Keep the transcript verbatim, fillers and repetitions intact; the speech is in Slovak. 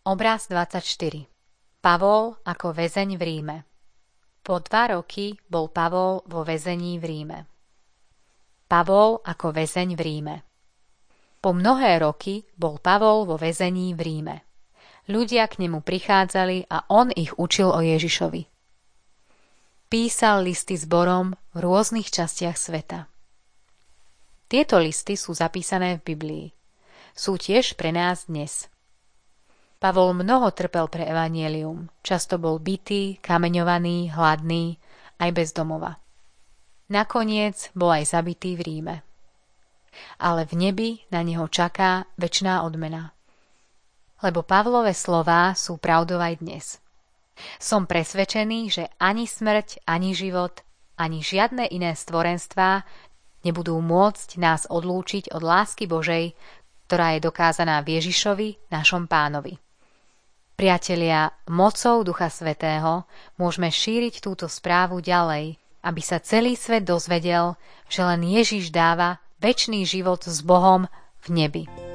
Obraz dvadsaťštyri. Pavol ako väzeň v Ríme. Po dva roky bol Pavol vo väzení v Ríme. Pavol ako väzeň v Ríme. Po mnohé roky bol Pavol vo väzení v Ríme. Ľudia k nemu prichádzali a on ich učil o Ježišovi. Písal listy zborom v rôznych častiach sveta. Tieto listy sú zapísané v Biblii. Sú tiež pre nás dnes. Pavol mnoho trpel pre evanjelium. Často bol bitý, kameňovaný, hladný, aj bez domova. Nakoniec bol aj zabitý v Ríme. Ale v nebi na neho čaká večná odmena. Lebo Pavlove slová sú pravdou aj dnes. Som presvedčený, že ani smrť, ani život, ani žiadne iné stvorenstvá nebudú môcť nás odlúčiť od lásky Božej, ktorá je dokázaná v Ježišovi, našom Pánovi. Priatelia, mocou Ducha Svätého môžeme šíriť túto správu ďalej, aby sa celý svet dozvedel, že len Ježiš dáva večný život s Bohom v nebi.